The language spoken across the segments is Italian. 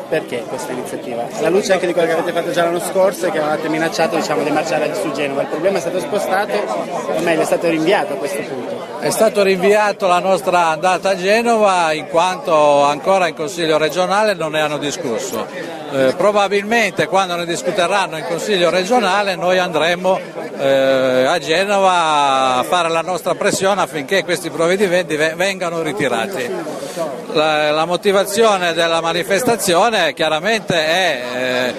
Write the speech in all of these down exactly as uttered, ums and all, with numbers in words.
Perché questa iniziativa? Alla luce anche di quello che avete fatto già l'anno scorso e che avevate minacciato, diciamo, di marciare su Genova, il problema è stato spostato, o meglio è stato rinviato a questo punto? È stato rinviato la nostra andata a Genova in quanto ancora in Consiglio regionale non ne hanno discusso. Eh, probabilmente quando ne discuteranno in Consiglio regionale noi andremo eh, a Genova a fare la nostra pressione affinché questi provvedimenti vengano ritirati. La, la motivazione della manifestazione chiaramente è eh,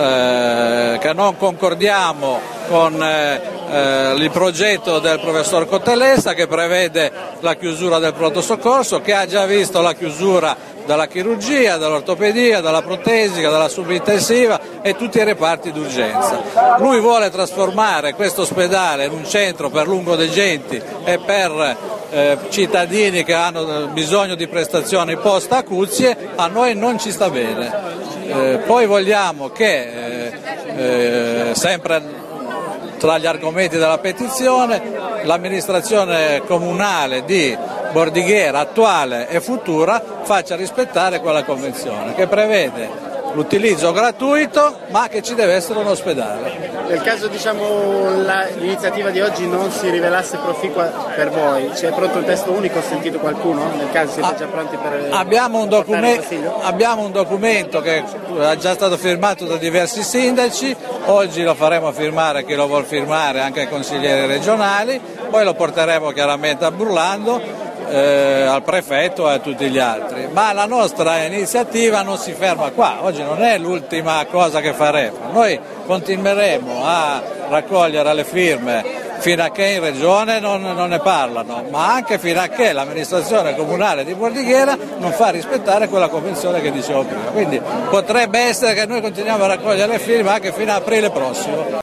eh, che non concordiamo con eh, eh, il progetto del professor Cotellessa che prevede la chiusura del pronto soccorso, che ha già visto la chiusura dalla chirurgia, dall'ortopedia, dalla protesica, dalla subintensiva e tutti i reparti d'urgenza. Lui vuole trasformare questo ospedale in un centro per lungodegenti e per eh, cittadini che hanno bisogno di prestazioni post acuzie. A noi non ci sta bene. Eh, poi vogliamo che, eh, eh, sempre tra gli argomenti della petizione, l'amministrazione comunale di Bordighera attuale e futura faccia rispettare quella convenzione che prevede l'utilizzo gratuito ma che ci deve essere un ospedale. Nel caso, diciamo, la, l'iniziativa di oggi non si rivelasse proficua per voi, c'è pronto un testo unico? Ho sentito qualcuno? Nel caso siete già pronti per abbiamo un, docume- abbiamo un documento che è già stato firmato da diversi sindaci, oggi lo faremo firmare chi lo vuol firmare, anche ai consiglieri regionali, poi lo porteremo chiaramente a Burlando, Eh, al prefetto e a tutti gli altri, ma la nostra iniziativa non si ferma qua, oggi non è l'ultima cosa che faremo, noi continueremo a raccogliere le firme fino a che in regione non, non ne parlano, ma anche fino a che l'amministrazione comunale di Bordighera non fa rispettare quella convenzione che dicevo prima, quindi potrebbe essere che noi continuiamo a raccogliere le firme anche fino a aprile prossimo.